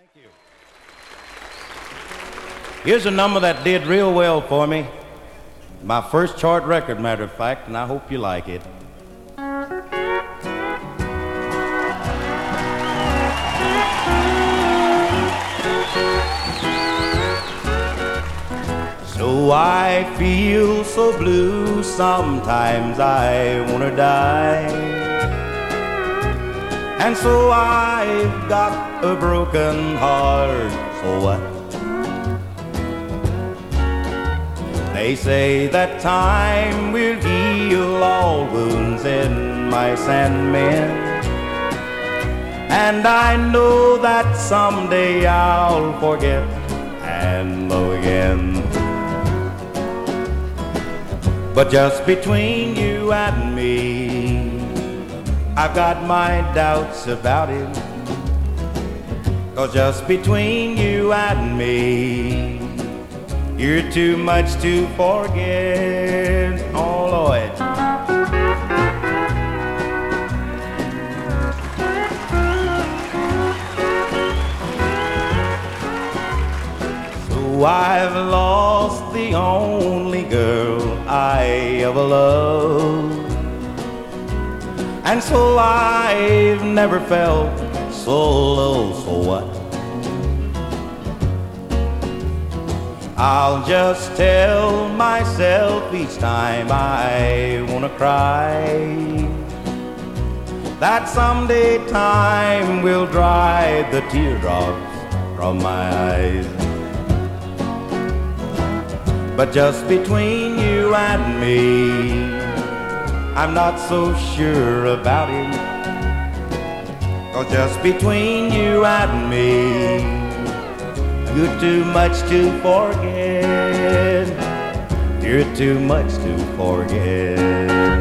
Here's a number that did real well for me. My first chart record, matter of fact, and I hope you like it. So I feel so blue, sometimes I wanna die. And so I've got a broken heart, so what? They say that time will heal all wounds in my Sandman, and I know that someday I'll forget and love again. But just between you and me, I've got my doubts about it. 'Cause just between you and me, you're too much to forget. Oh, Lord. So I've lost the only girl I ever loved, and so I've never felt so low. So what? I'll just tell myself each time I wanna cry that someday time will dry the teardrops from my eyes. But just between you and me, I'm not so sure about it. 'Cause just between you and me, you're too much to forget. You're too much to forget.